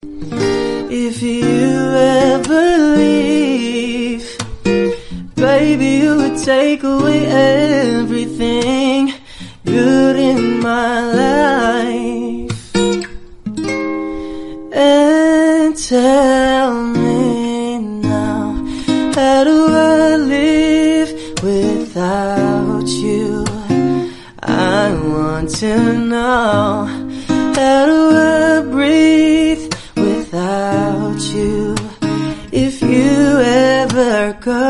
If you ever leave, baby, you would take away everything good in my life. And tell me now, how do I live without you? I want to know, how do I breathe without you? If you ever go,